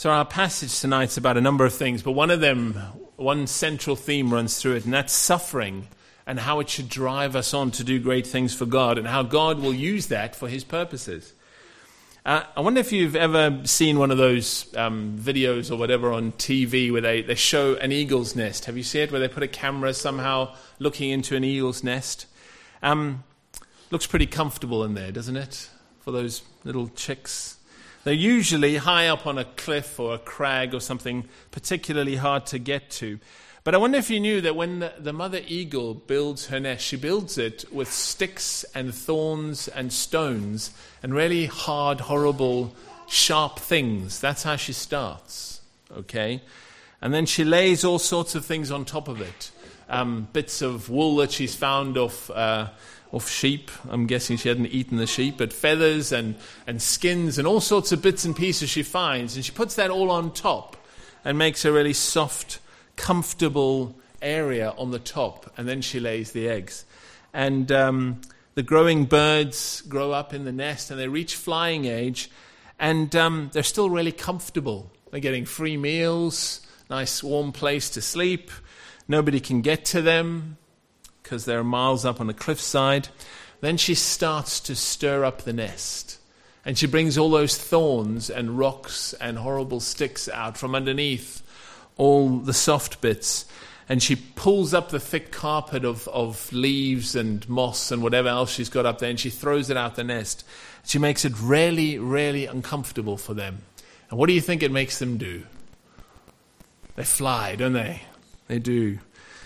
So our passage tonight is about a number of things, but one central theme runs through it, and that's suffering and how it should drive us on to do great things for God and how God will use that for his purposes. I wonder if you've ever seen one of those videos or whatever on TV where they show an eagle's nest. Have you seen it, where they put a camera somehow looking into an eagle's nest? Looks pretty comfortable in there, doesn't it, for those little chicks? They're usually high up on a cliff or a crag or something particularly hard to get to. But I wonder if you knew that when the mother eagle builds her nest, she builds it with sticks and thorns and stones and really hard, horrible, sharp things. That's how she starts, okay? And then she lays all sorts of things on top of it. Bits of wool that she's found off sheep. I'm guessing she hadn't eaten the sheep, but feathers and skins and all sorts of bits and pieces she finds. And she puts that all on top and makes a really soft, comfortable area on the top. And then she lays the eggs. And the growing birds grow up in the nest and they reach flying age. And they're still really comfortable. They're getting free meals, nice warm place to sleep. Nobody can get to them because they're miles up on a cliffside. Then she starts to stir up the nest. And she brings all those thorns and rocks and horrible sticks out from underneath all the soft bits. And she pulls up the thick carpet of leaves and moss and whatever else she's got up there, and she throws it out the nest. She makes it really, really uncomfortable for them. And what do you think it makes them do? They fly, don't they? They do.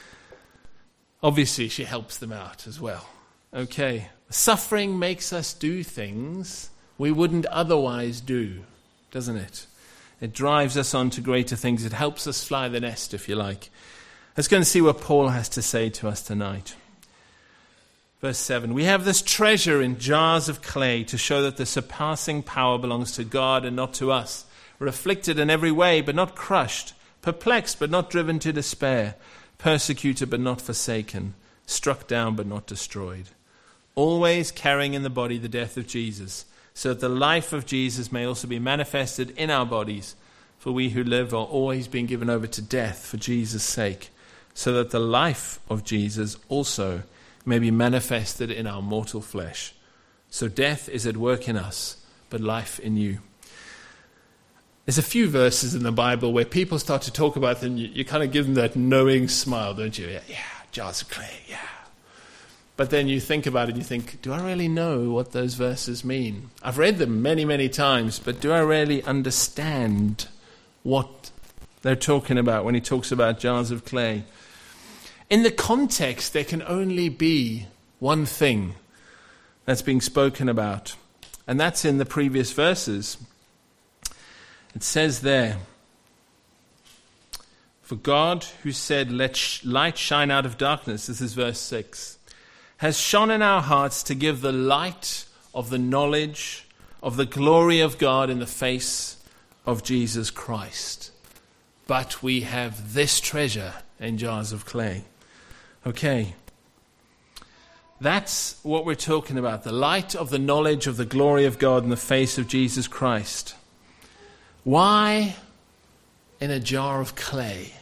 Obviously, she helps them out as well. Okay. Suffering makes us do things we wouldn't otherwise do, doesn't it? It drives us on to greater things. It helps us fly the nest, if you like. Let's go and see what Paul has to say to us tonight. Verse 7, we have this treasure in jars of clay to show that the surpassing power belongs to God and not to us. We're afflicted in every way, but not crushed, perplexed, but not driven to despair, persecuted but not forsaken, struck down but not destroyed, always carrying in the body the death of Jesus, so that the life of Jesus may also be manifested in our bodies. For we who live are always being given over to death for Jesus' sake, so that the life of Jesus also may be manifested in our mortal flesh. So death is at work in us, but life in you. There's a few verses in the Bible where people start to talk about them, you kind of give them that knowing smile, don't you? Yeah, jars of clay, yeah. But then you think about it and you think, do I really know what those verses mean? I've read them many, many times, but do I really understand what they're talking about when he talks about jars of clay? In the context, there can only be one thing that's being spoken about, and that's in the previous verses. It says there, for God, who said, let light shine out of darkness, this is verse 6, has shone in our hearts to give the light of the knowledge of the glory of God in the face of Jesus Christ. But we have this treasure in jars of clay. Okay. That's what we're talking about, the light of the knowledge of the glory of God in the face of Jesus Christ. Why in a jar of clay?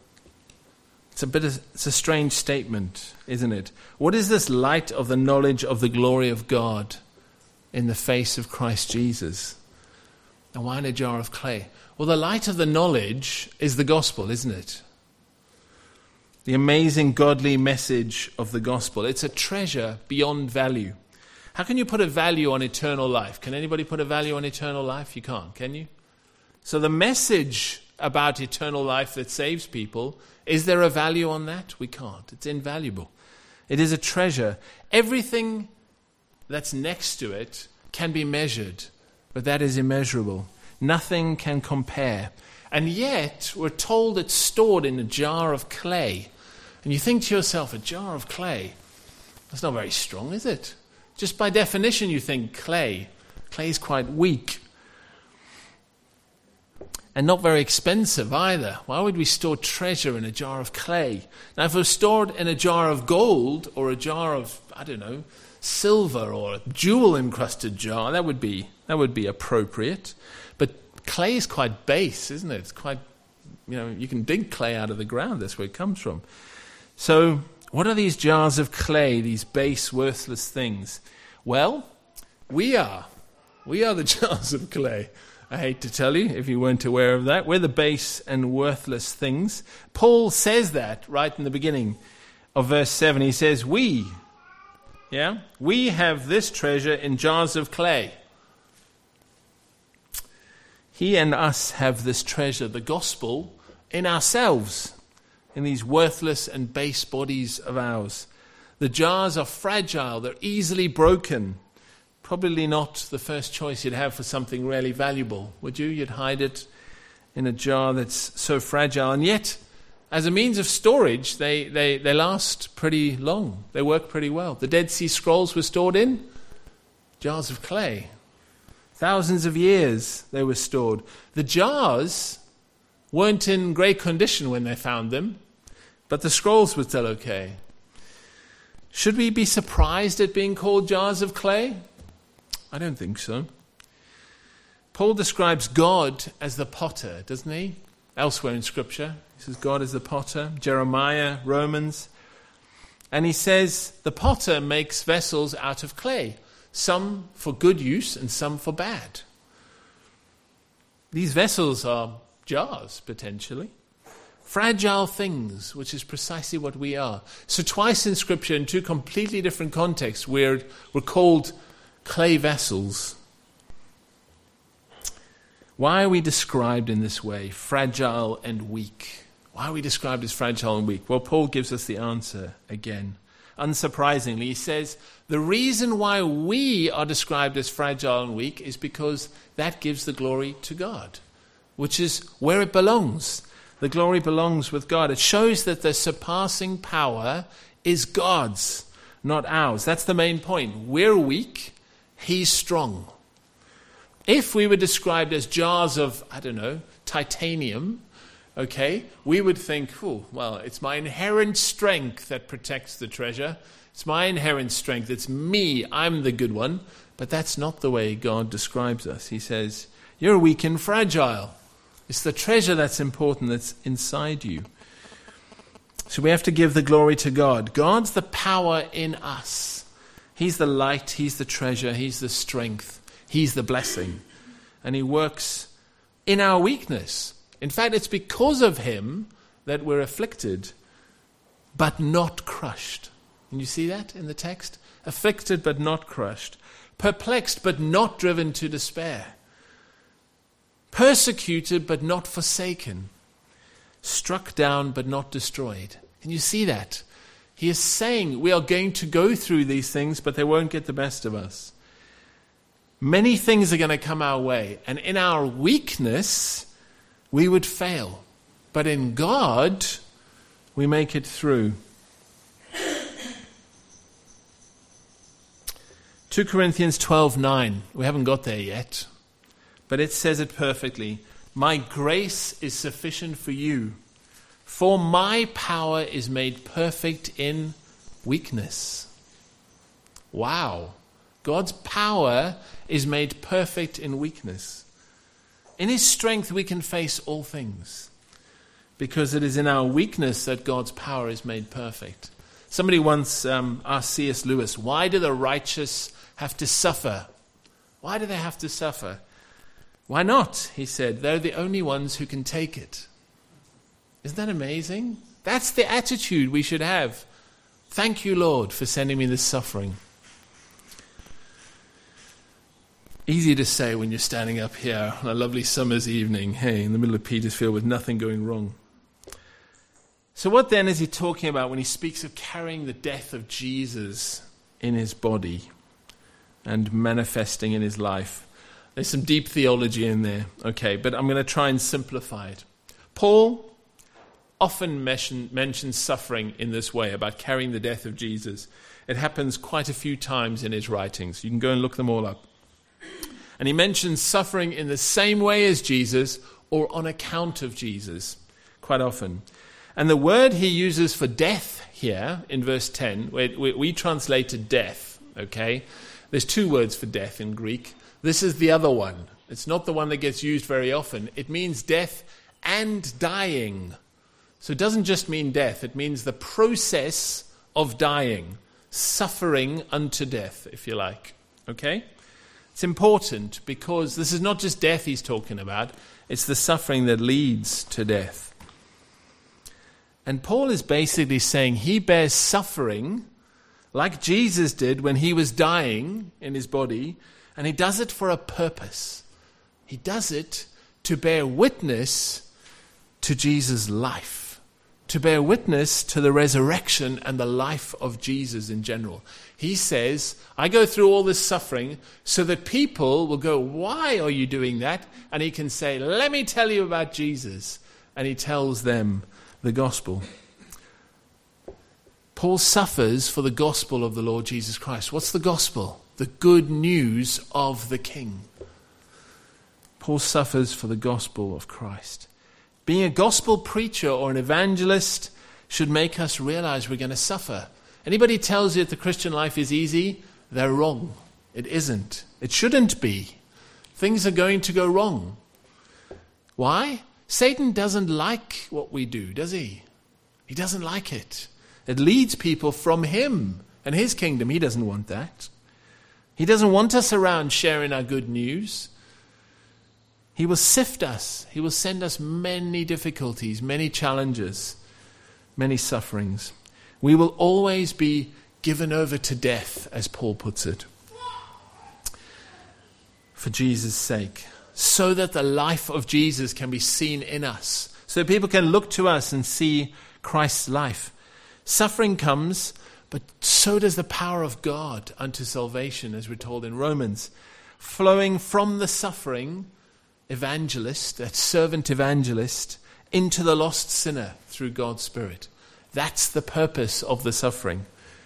It's a strange statement, isn't it? What is this light of the knowledge of the glory of God in the face of Christ Jesus? And why in a jar of clay? Well, the light of the knowledge is the gospel, isn't it? The amazing godly message of the gospel. It's a treasure beyond value. How can you put a value on eternal life? Can anybody put a value on eternal life? You can't, can you? So the message about eternal life that saves people, is there a value on that? We can't. It's invaluable. It is a treasure. Everything that's next to it can be measured, but that is immeasurable. Nothing can compare. And yet, we're told it's stored in a jar of clay. And you think to yourself, a jar of clay? That's not very strong, is it? Just by definition, you think clay. Clay is quite weak. And not very expensive either. Why would we store treasure in a jar of clay? Now, if it was stored in a jar of gold or a jar of, silver or a jewel-encrusted jar, that would be appropriate. But clay is quite base, isn't it? It's quite, you can dig clay out of the ground. That's where it comes from. So what are these jars of clay, these base, worthless things? Well, we are the jars of clay. I hate to tell you, if you weren't aware of that. We're the base and worthless things. Paul says that right in the beginning of verse 7. He says, we have this treasure in jars of clay. He and us have this treasure, the gospel, in ourselves, in these worthless and base bodies of ours. The jars are fragile, they're easily broken. Probably not the first choice you'd have for something really valuable, would you? You'd hide it in a jar that's so fragile. And yet, as a means of storage, they last pretty long. They work pretty well. The Dead Sea Scrolls were stored in jars of clay. Thousands of years they were stored. The jars weren't in great condition when they found them, but the scrolls were still okay. Should we be surprised at being called jars of clay? I don't think so. Paul describes God as the potter, doesn't he? Elsewhere in Scripture, he says God is the potter. Jeremiah, Romans. And he says the potter makes vessels out of clay, some for good use and some for bad. These vessels are jars, potentially. Fragile things, which is precisely what we are. So twice in Scripture, in two completely different contexts, we're called clay vessels. Why are we described in this way, fragile and weak? Why are we described as fragile and weak? Well, Paul gives us the answer again. Unsurprisingly, he says, the reason why we are described as fragile and weak is because that gives the glory to God, which is where it belongs. The glory belongs with God. It shows that the surpassing power is God's, not ours. That's the main point. We're weak. He's strong. If we were described as jars of, titanium, we would think, it's my inherent strength that protects the treasure. It's my inherent strength. It's me. I'm the good one. But that's not the way God describes us. He says, you're weak and fragile. It's the treasure that's important that's inside you. So we have to give the glory to God. God's the power in us. He's the light, He's the treasure, He's the strength, He's the blessing. And He works in our weakness. In fact, it's because of Him that we're afflicted, but not crushed. Can you see that in the text? Afflicted, but not crushed. Perplexed, but not driven to despair. Persecuted, but not forsaken. Struck down, but not destroyed. Can you see that? He is saying we are going to go through these things, but they won't get the best of us. Many things are going to come our way, and in our weakness, we would fail. But in God, we make it through. 2 Corinthians 12:9. We haven't got there yet, but it says it perfectly. My grace is sufficient for you. For my power is made perfect in weakness. Wow. God's power is made perfect in weakness. In His strength we can face all things, because it is in our weakness that God's power is made perfect. Somebody once asked C.S. Lewis, why do the righteous have to suffer? Why do they have to suffer? Why not? He said, they're the only ones who can take it. Isn't that amazing? That's the attitude we should have. Thank you, Lord, for sending me this suffering. Easy to say when you're standing up here on a lovely summer's evening, in the middle of Petersfield with nothing going wrong. So what then is he talking about when he speaks of carrying the death of Jesus in his body and manifesting in his life? There's some deep theology in there, but I'm going to try and simplify it. Paul often mentions suffering in this way, about carrying the death of Jesus. It happens quite a few times in his writings. You can go and look them all up. And he mentions suffering in the same way as Jesus or on account of Jesus quite often. And the word he uses for death here in verse 10, we translated death, There's two words for death in Greek. This is the other one. It's not the one that gets used very often. It means death and dying. So it doesn't just mean death. It means the process of dying, suffering unto death, if you like. Okay? It's important because this is not just death he's talking about. It's the suffering that leads to death. And Paul is basically saying he bears suffering like Jesus did when he was dying in his body, and he does it for a purpose. He does it to bear witness to Jesus' life, to bear witness to the resurrection and the life of Jesus in general. He says, I go through all this suffering so that people will go, why are you doing that? And he can say, let me tell you about Jesus. And he tells them the gospel. Paul suffers for the gospel of the Lord Jesus Christ. What's the gospel? The good news of the King. Paul suffers for the gospel of Christ. Being a gospel preacher or an evangelist should make us realize we're going to suffer. Anybody tells you that the Christian life is easy, they're wrong. It isn't. It shouldn't be. Things are going to go wrong. Why? Satan doesn't like what we do, does he? He doesn't like it. It leads people from him and his kingdom. He doesn't want that. He doesn't want us around sharing our good news. He will sift us. He will send us many difficulties, many challenges, many sufferings. We will always be given over to death, as Paul puts it, for Jesus' sake, so that the life of Jesus can be seen in us, so people can look to us and see Christ's life. Suffering comes, but so does the power of God unto salvation, as we're told in Romans. Flowing from the suffering evangelist, that servant evangelist, into the lost sinner through God's Spirit. That's the purpose of the suffering.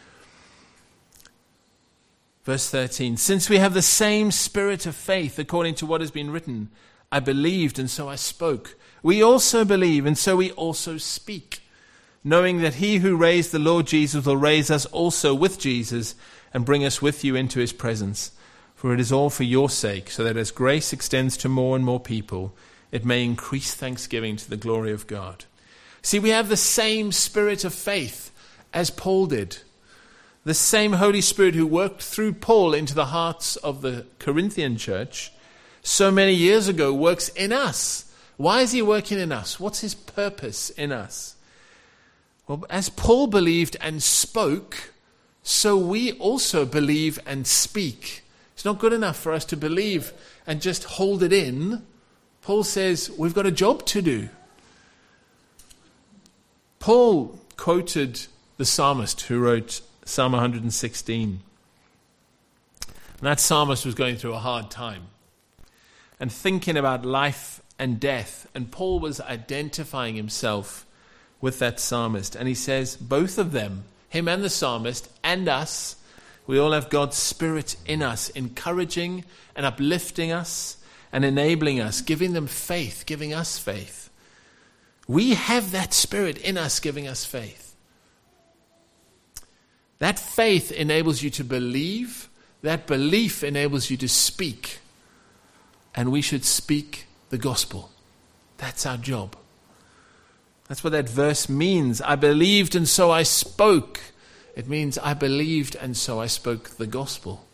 Verse 13, since we have the same spirit of faith, according to what has been written, I believed and so I spoke. We also believe and so we also speak, knowing that he who raised the Lord Jesus will raise us also with Jesus and bring us with you into his presence. For it is all for your sake, so that as grace extends to more and more people, it may increase thanksgiving to the glory of God. See, we have the same spirit of faith as Paul did. The same Holy Spirit who worked through Paul into the hearts of the Corinthian church so many years ago works in us. Why is he working in us? What's his purpose in us? Well, as Paul believed and spoke, so we also believe and speak. It's not good enough for us to believe and just hold it in. Paul says we've got a job to do. Paul quoted the psalmist who wrote Psalm 116. And that psalmist was going through a hard time and thinking about life and death. And Paul was identifying himself with that psalmist. And he says, both of them, him and the psalmist and us, we all have God's Spirit in us, encouraging and uplifting us and enabling us, giving them faith, giving us faith. We have that Spirit in us giving us faith. That faith enables you to believe. That belief enables you to speak. And we should speak the gospel. That's our job. That's what that verse means. I believed and so I spoke. It means I believed and so I spoke the gospel.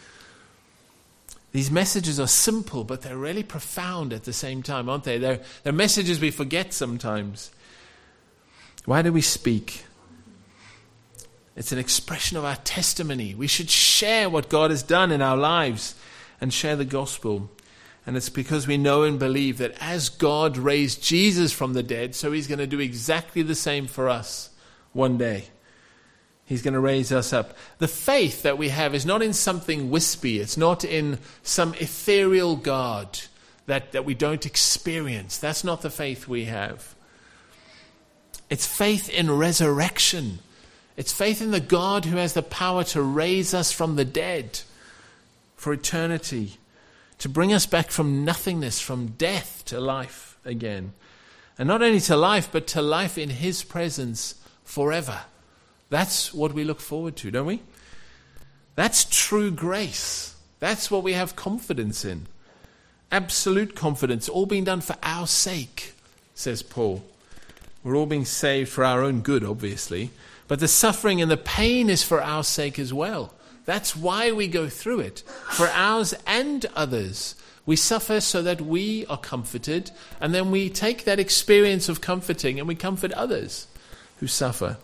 These messages are simple, but they're really profound at the same time, aren't they? They're messages we forget sometimes. Why do we speak? It's an expression of our testimony. We should share what God has done in our lives and share the gospel. And it's because we know and believe that as God raised Jesus from the dead, so he's going to do exactly the same for us one day. He's going to raise us up. The faith that we have is not in something wispy. It's not in some ethereal God that we don't experience. That's not the faith we have. It's faith in resurrection. It's faith in the God who has the power to raise us from the dead for eternity, to bring us back from nothingness, from death to life again. And not only to life, but to life in his presence forever. That's what we look forward to, don't we? That's true grace. That's what we have confidence in. Absolute confidence, all being done for our sake, says Paul. We're all being saved for our own good, obviously, but the suffering and the pain is for our sake as well. That's why we go through it, for ours and others. We suffer so that we are comforted, and then we take that experience of comforting and we comfort others who suffer.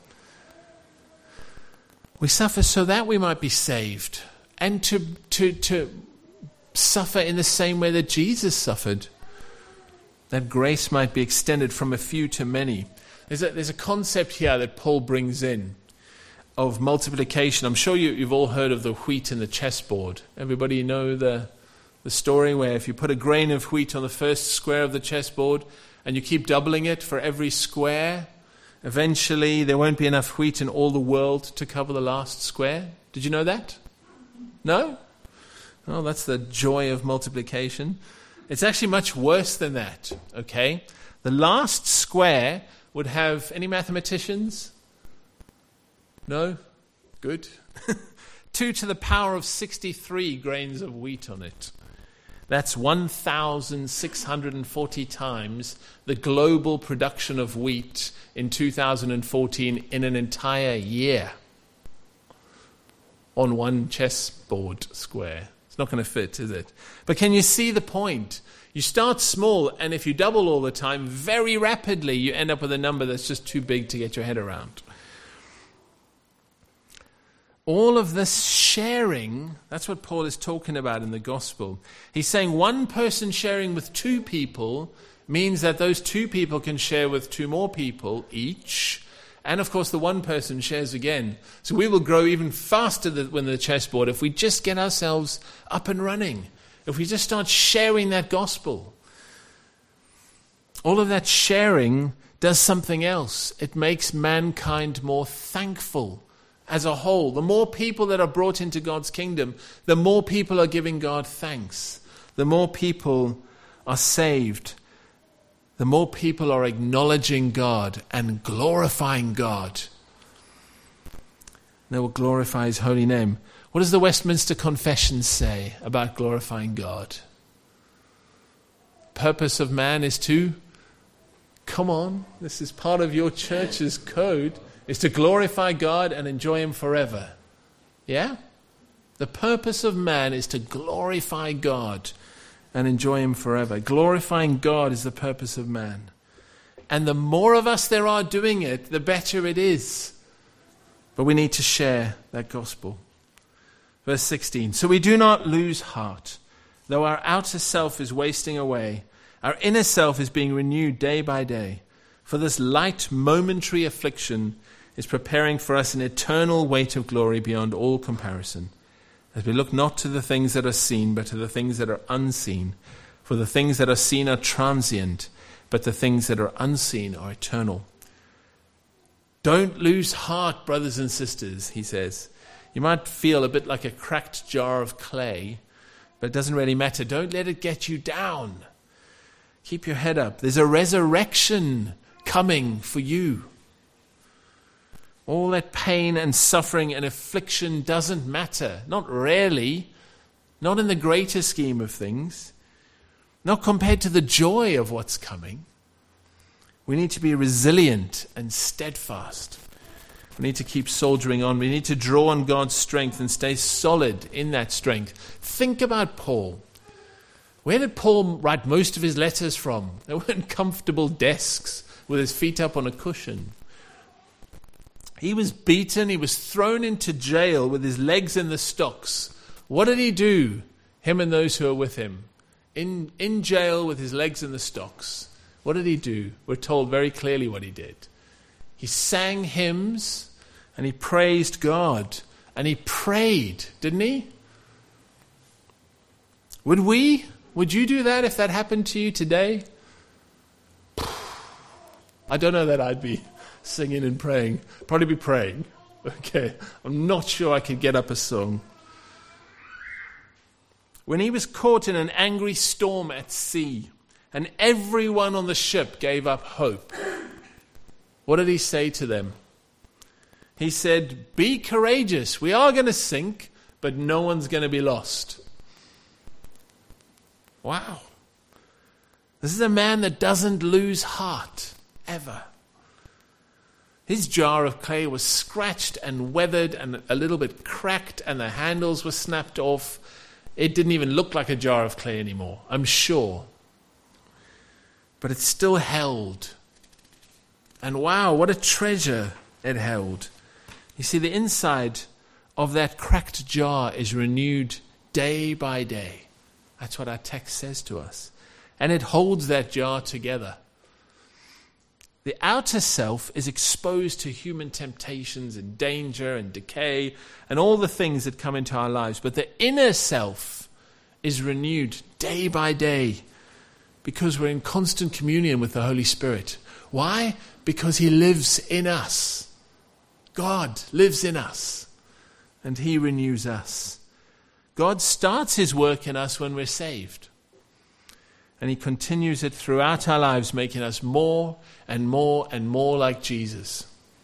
We suffer so that we might be saved, and to suffer in the same way that Jesus suffered, that grace might be extended from a few to many. There's a concept here that Paul brings in of multiplication. I'm sure you've all heard of the wheat in the chessboard. Everybody know the story where if you put a grain of wheat on the first square of the chessboard and you keep doubling it for every square, eventually there won't be enough wheat in all the world to cover the last square. Did you know that? No? Well, that's the joy of multiplication. It's actually much worse than that, okay? The last square would have, any mathematicians? No? Good. 2 to the power of 63 grains of wheat on it. That's 1,640 times the global production of wheat in 2014 in an entire year on one chessboard square. It's not going to fit, is it? But can you see the point? You start small, and if you double all the time, very rapidly you end up with a number that's just too big to get your head around. All of this sharing, that's what Paul is talking about in the gospel. He's saying one person sharing with 2 people means that those 2 people can share with 2 more people each. And of course the one person shares again. So we will grow even faster than the chessboard if we just get ourselves up and running. If we just start sharing that gospel. All of that sharing does something else. It makes mankind more thankful. As a whole, the more people that are brought into God's kingdom, the more people are giving God thanks. The more people are saved. The more people are acknowledging God and glorifying God. They will glorify His holy name. What does the Westminster Confession say about glorifying God? Purpose of man is to, come on, this is part of your church's code, is to glorify God and enjoy Him forever. Yeah? The purpose of man is to glorify God and enjoy Him forever. Glorifying God is the purpose of man. And the more of us there are doing it, the better it is. But we need to share that gospel. Verse 16, so we do not lose heart. Though our outer self is wasting away, our inner self is being renewed day by day. For this light momentary affliction is preparing for us an eternal weight of glory beyond all comparison, as we look not to the things that are seen, but to the things that are unseen. For the things that are seen are transient, but the things that are unseen are eternal. Don't lose heart, brothers and sisters, he says. You might feel a bit like a cracked jar of clay, but it doesn't really matter. Don't let it get you down. Keep your head up. There's a resurrection coming for you. All that pain and suffering and affliction doesn't matter. Not really. Not in the greater scheme of things. Not compared to the joy of what's coming. We need to be resilient and steadfast. We need to keep soldiering on. We need to draw on God's strength and stay solid in that strength. Think about Paul. Where did Paul write most of his letters from? They weren't comfortable desks with his feet up on a cushion. He was beaten. He was thrown into jail with his legs in the stocks. What did he do, him and those who are with him? In jail with his legs in the stocks. What did he do? We're told very clearly what he did. He sang hymns and he praised God. And he prayed, didn't he? Would you do that if that happened to you today? I don't know that I'd be singing and praying. Probably be praying. Okay, I'm not sure I could get up a song. When he was caught in an angry storm at sea, and everyone on the ship gave up hope, what did he say to them? He said, be courageous. We are going to sink, but no one's going to be lost. Wow. This is a man that doesn't lose heart, ever. His jar of clay was scratched and weathered and a little bit cracked, and the handles were snapped off. It didn't even look like a jar of clay anymore, I'm sure. But it still held. And wow, what a treasure it held. You see, the inside of that cracked jar is renewed day by day. That's what our text says to us. And it holds that jar together. The outer self is exposed to human temptations and danger and decay and all the things that come into our lives. But the inner self is renewed day by day because we're in constant communion with the Holy Spirit. Why? Because He lives in us. God lives in us, and He renews us. God starts His work in us when we're saved, and He continues it throughout our lives, making us more and more and more like Jesus.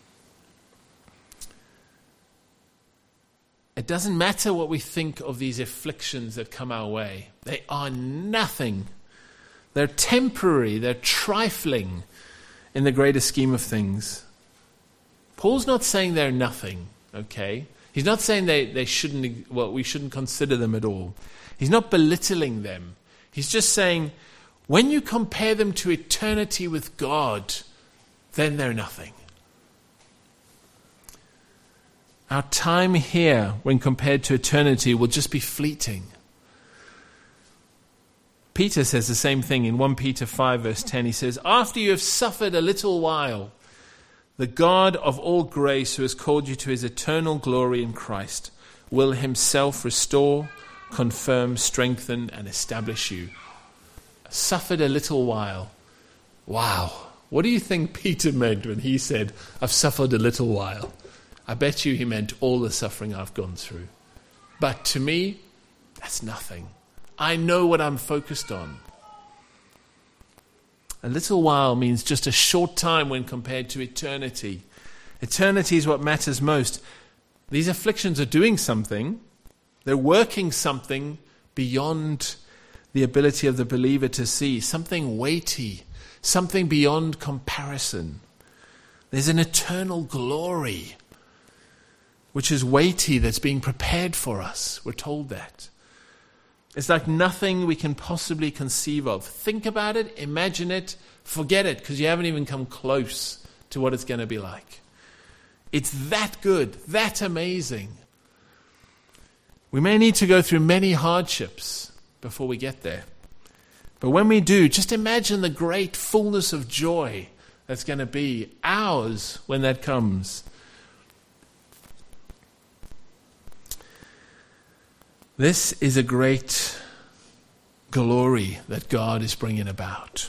It doesn't matter what we think of these afflictions that come our way. They are nothing. They're temporary, they're trifling in the greater scheme of things. Paul's not saying they're nothing, okay? He's not saying we shouldn't consider them at all. He's not belittling them. He's just saying, when you compare them to eternity with God, then they're nothing. Our time here, when compared to eternity, will just be fleeting. Peter says the same thing in 1 Peter 5 verse 10. He says, after you have suffered a little while, the God of all grace, who has called you to His eternal glory in Christ, will Himself restore, confirm, strengthen, and establish you. Suffered a little while. Wow. What do you think Peter meant when he said, I've suffered a little while? I bet you he meant all the suffering I've gone through. But to me, that's nothing. I know what I'm focused on. A little while means just a short time when compared to eternity. Eternity is what matters most. These afflictions are doing something. They're working something beyond the ability of the believer to see. Something weighty. Something beyond comparison. There's an eternal glory which is weighty, that's being prepared for us. We're told that. It's like nothing we can possibly conceive of. Think about it, imagine it, forget it, because you haven't even come close to what it's going to be like. It's that good, that amazing. We may need to go through many hardships before we get there. But when we do, just imagine the great fullness of joy that's going to be ours when that comes. This is a great glory that God is bringing about.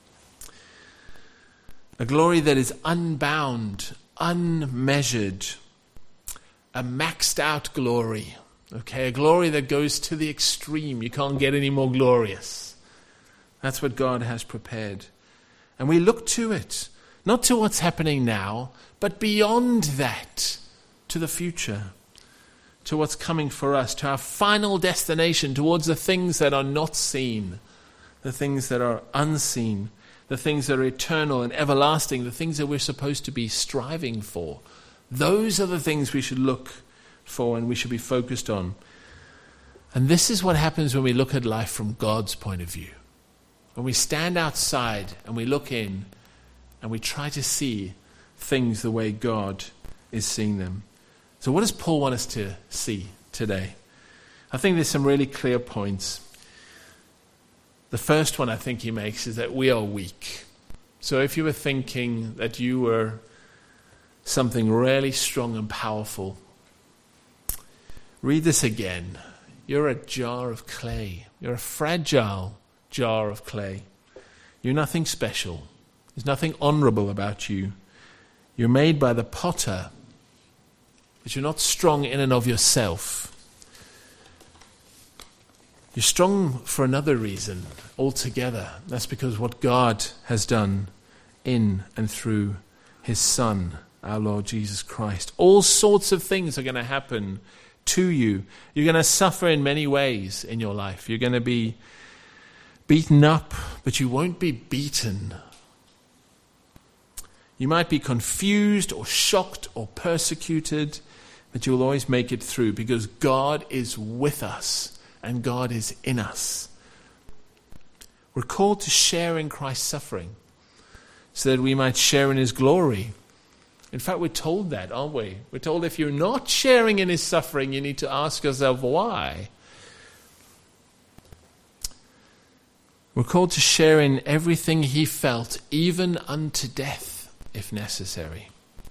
A glory that is unbound, unmeasured, a maxed out glory. Okay, a glory that goes to the extreme. You can't get any more glorious. That's what God has prepared. And we look to it, not to what's happening now, but beyond that, to the future. To what's coming for us, to our final destination, towards the things that are not seen, the things that are unseen, the things that are eternal and everlasting, the things that we're supposed to be striving for. Those are the things we should look for and we should be focused on. And this is what happens when we look at life from God's point of view. When we stand outside and we look in and we try to see things the way God is seeing them. So what does Paul want us to see today? I think there's some really clear points. The first one I think he makes is that we are weak. So if you were thinking that you were something really strong and powerful, read this again. You're a jar of clay. You're a fragile jar of clay. You're nothing special. There's nothing honorable about you. You're made by the potter, but you're not strong in and of yourself. You're strong for another reason altogether. That's because what God has done in and through His Son, our Lord Jesus Christ. All sorts of things are going to happen to you. You're going to suffer in many ways in your life. You're going to be beaten up, but you won't be beaten. You might be confused or shocked or persecuted, but you'll always make it through because God is with us and God is in us. We're called to share in Christ's suffering so that we might share in his glory. In fact, we're told that, aren't we? We're told if you're not sharing in his suffering, you need to ask yourself why. We're called to share in everything he felt, even unto death, if necessary.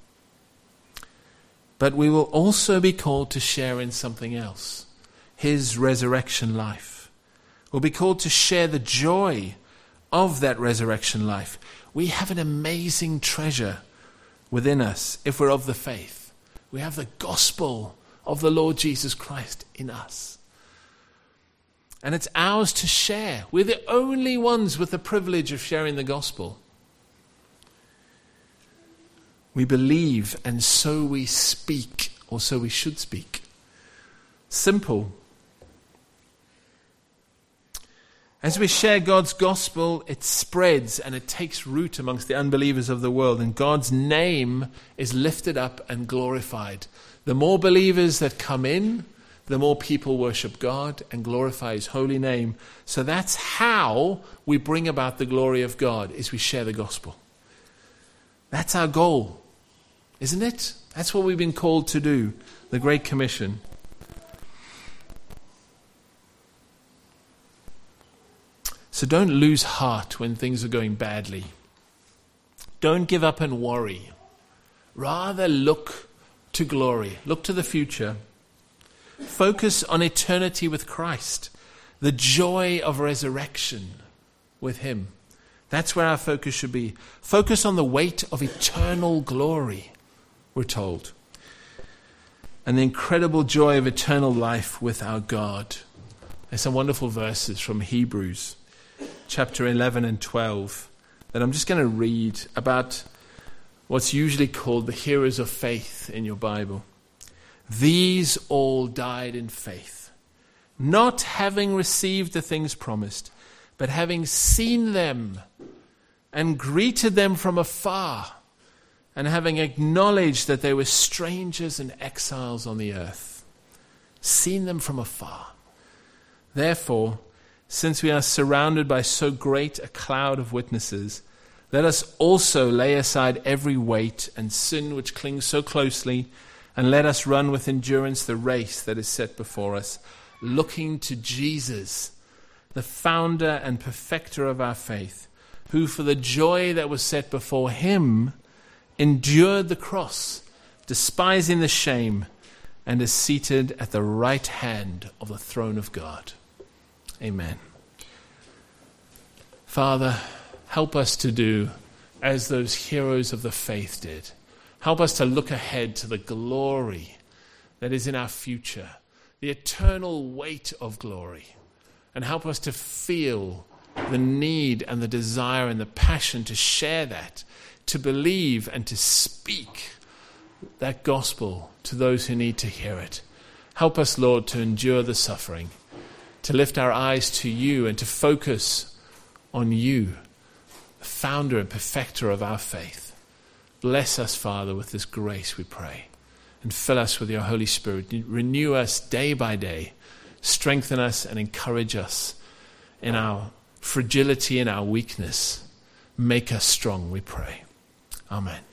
But we will also be called to share in something else, his resurrection life. We'll be called to share the joy of that resurrection life. We have an amazing treasure within us if we're of the faith. We have the gospel of the Lord Jesus Christ in us. And it's ours to share. We're the only ones with the privilege of sharing the gospel. We believe and so we speak, or so we should speak. Simple. As we share God's gospel, it spreads and it takes root amongst the unbelievers of the world, and God's name is lifted up and glorified. The more believers that come in, the more people worship God and glorify his holy name. So that's how we bring about the glory of God, is we share the gospel. That's our goal, isn't it? That's what we've been called to do, the Great Commission. So don't lose heart when things are going badly. Don't give up and worry. Rather look to glory. Look to the future. Focus on eternity with Christ. The joy of resurrection with him. That's where our focus should be. Focus on the weight of eternal glory, we're told. And the incredible joy of eternal life with our God. There's some wonderful verses from Hebrews chapter 11 and 12 that I'm just going to read about what's usually called the heroes of faith in your Bible. These all died in faith, not having received the things promised, but having seen them and greeted them from afar, and having acknowledged that they were strangers and exiles on the earth. Seen them from afar. Therefore, since we are surrounded by so great a cloud of witnesses, let us also lay aside every weight and sin which clings so closely, and let us run with endurance the race that is set before us, looking to Jesus, the founder and perfecter of our faith, who for the joy that was set before him endured the cross, despising the shame, and is seated at the right hand of the throne of God. Amen. Father, help us to do as those heroes of the faith did. Help us to look ahead to the glory that is in our future, the eternal weight of glory. And help us to feel the need and the desire and the passion to share that, to believe and to speak that gospel to those who need to hear it. Help us, Lord, to endure the suffering, to lift our eyes to you and to focus on you, the founder and perfecter of our faith. Bless us, Father, with this grace, we pray, and fill us with your Holy Spirit. Renew us day by day. Strengthen us and encourage us in our fragility and our weakness. Make us strong, we pray. Amen.